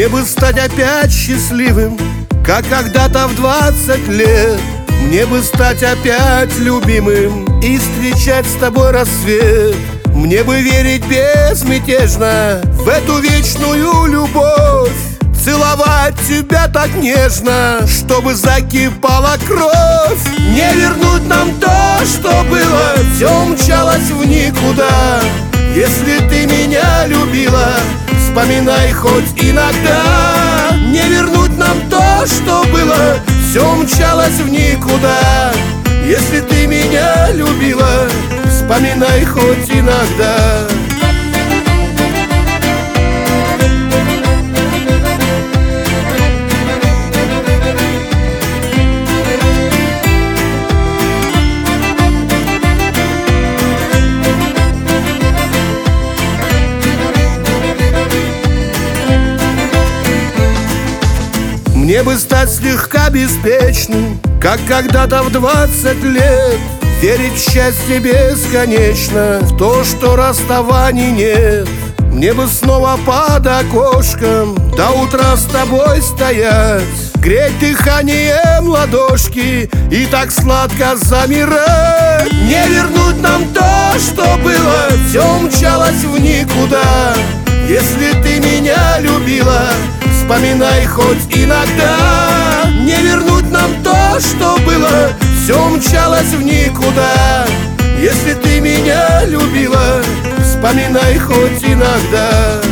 Мне бы стать опять счастливым, как когда-то в 20 лет. Мне бы стать опять любимым и встречать с тобой рассвет. Мне бы верить безмятежно в эту вечную любовь, целовать тебя так нежно, чтобы закипала кровь. Не вернуть нам то, что было, все умчалось в никуда. Если ты меня любила, вспоминай хоть иногда. Не вернуть нам то, что было, все умчалось в никуда. Если ты меня любила, вспоминай хоть иногда. Мне бы стать слегка беспечным, как когда-то в 20 лет. Верить в счастье бесконечно, в то, что расставаний нет. Мне бы снова под окошком до утра с тобой стоять, греть дыханием ладошки и так сладко замирать. Не вернуть нам то, что было, все умчалось в никуда. Если ты меня любила, вспоминай хоть иногда. Не вернуть нам то, что было, все умчалось в никуда. Если ты меня любила, вспоминай хоть иногда.